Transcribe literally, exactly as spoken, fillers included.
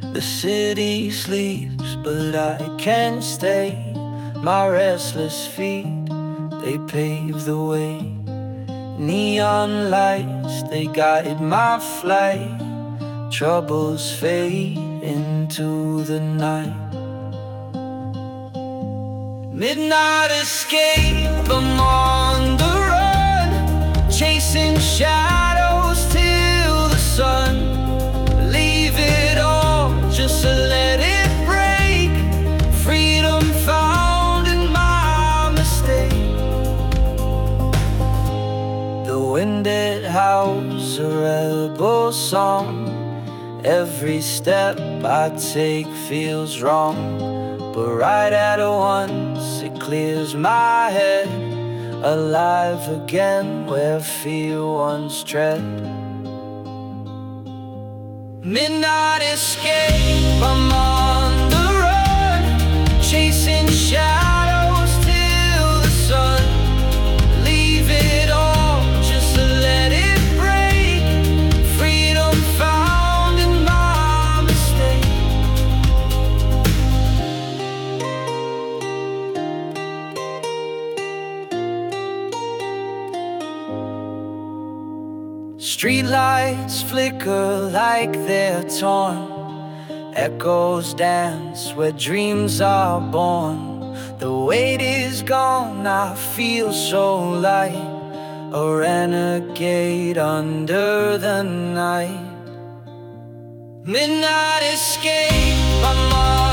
The city sleeps, but I can't stay. My restless feet, they pave the way. Neon lights, they guide my flight. Troubles fade into the night. Midnight escape, I'm on the run, chasing shadows till the sun. Leave it all just to let it break. Freedom found in my mistake. The wind, it howls a rebel song. Every step I take feels wrong, but right at once it clears my head. Alive again where fear once tread. Midnight escape, I'm on the run, chasing shadows till the sun. Leave it all just to let it break. Freedom found in my mistake. Streetlights flicker like they're torn. Echoes dance where dreams are born. The weight is gone, I feel so light. A renegade under the night. Midnight escape, I'm on